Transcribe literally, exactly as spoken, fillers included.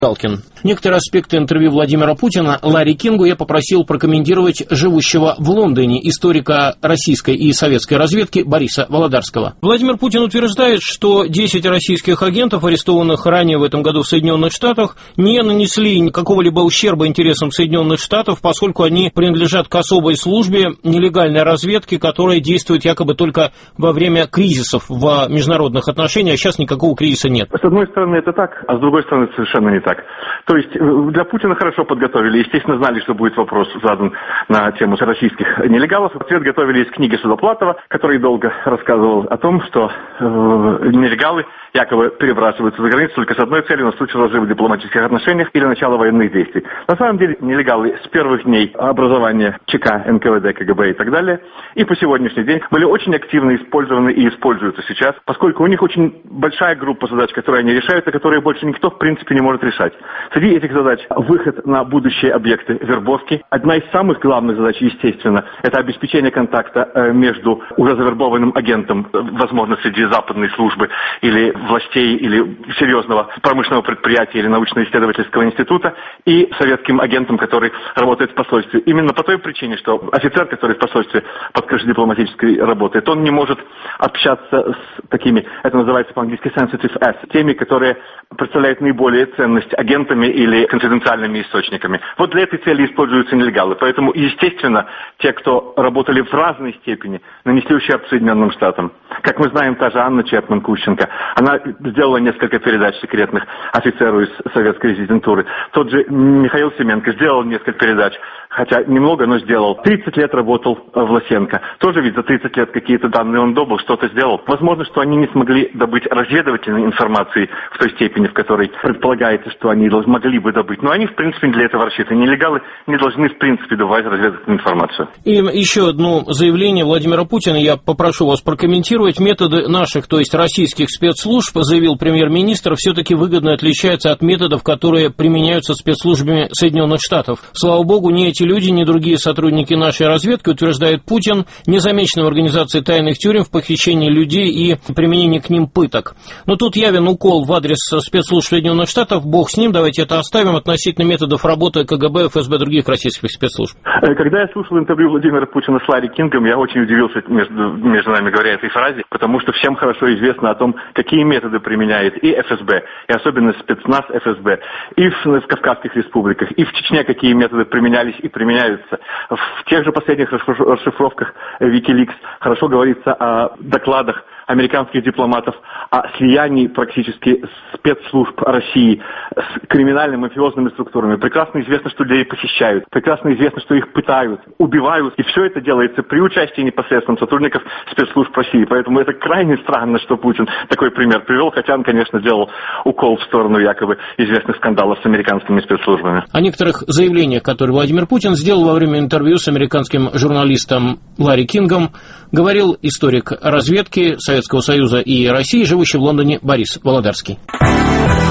Галкин. Некоторые аспекты интервью Владимира Путина Ларри Кингу я попросил прокомментировать живущего в Лондоне историка российской и советской разведки Бориса Володарского. Владимир Путин утверждает, что десять российских агентов, арестованных ранее в этом году в Соединенных Штатах, не нанесли какого-либо ущерба интересам Соединенных Штатов, поскольку они принадлежат к особой службе нелегальной разведки, которая действует якобы только во время кризисов в международных отношениях, а сейчас никакого кризиса нет. С одной стороны это так, а с другой стороны совершенно не так. То есть для Путина хорошо подготовили, естественно, знали, что будет вопрос задан на тему российских нелегалов. Ответ готовили из книги Судоплатова, который долго рассказывал о том, что э, нелегалы якобы перебрасываются за границу только с одной целью, на случай разрыва дипломатических отношений или начала военных действий. На самом деле нелегалы с первых дней образования ЧК, эн ка вэ дэ, ка гэ бэ и так далее, и по сегодняшний день были очень активно использованы и используются сейчас, поскольку у них очень большая группа задач, которые они решают, и которые больше никто в принципе не может решать. Среди этих задач выход на будущие объекты вербовки. Одна из самых главных задач, естественно, это обеспечение контакта между уже завербованным агентом, возможно, среди западной службы или властей, или серьезного промышленного предприятия или научно-исследовательского института, и советским агентом, который работает в посольстве. Именно по той причине, что офицер, который в посольстве под крышей дипломатической работает, он не может общаться с такими, это называется по-английски sensitive as, теми, которые представляют наиболее ценность агентами или конфиденциальными источниками. Вот для этой цели используются нелегалы. Поэтому, естественно, те, кто работали в разной степени, нанесли ущерб Соединенным Штатам. Как мы знаем, та же Анна Чепман-Кущенко, она сделала несколько передач секретных офицеру из советской резидентуры. Тот же Михаил Семенко сделал несколько передач, хотя немного, но сделал. тридцать лет работал Власенко. Тоже ведь за тридцать лет какие-то данные он добыл, что-то сделал. Возможно, что они не смогли добыть разведывательной информации в той степени, в которой предполагается, что они могли бы добыть. Но они, в принципе, для этого рассчитаны. Нелегалы не должны, в принципе, добывать разведывательную информацию. И еще одно заявление Владимира Путина я попрошу вас прокомментировать. Методы наших, то есть российских спецслужб, заявил премьер-министр, все-таки выгодно отличаются от методов, которые применяются спецслужбами Соединенных Штатов. Слава богу, ни эти люди, ни другие сотрудники нашей разведки, утверждает Путин, не замечены в организации тайных тюрем, в похищении людей и применении к ним пыток. Но тут явен укол в адрес спецслужб Соединенных Штатов, бог с ним, давайте это оставим, относительно методов работы ка гэ бэ, эф эс бэ, других российских спецслужб. Когда я слушал интервью Владимира Путина с Ларри Кингом, я очень удивился, между, между нами говоря, этой фразе, потому что всем хорошо известно о том, какие методы применяет и эф эс бэ, и особенно спецназ эф эс бэ, и в, в Кавказских республиках, и в Чечне какие методы применялись и применяются. В тех же последних расшифровках Wikileaks хорошо говорится о докладах американских дипломатов о слиянии практически спецслужб России с криминальными мафиозными структурами. Прекрасно известно, что людей похищают, прекрасно известно, что их пытают, убивают, и все это делается при участии непосредственно сотрудников спецслужб России. Поэтому это крайне странно, что Путин такой пример привел, хотя он, конечно, делал укол в сторону якобы известных скандалов с американскими спецслужбами. О некоторых заявлениях, которые Владимир Путин сделал во время интервью с американским журналистом Ларри Кингом, говорил историк разведки Советского Союза и России, живущий в Лондоне Борис Володарский.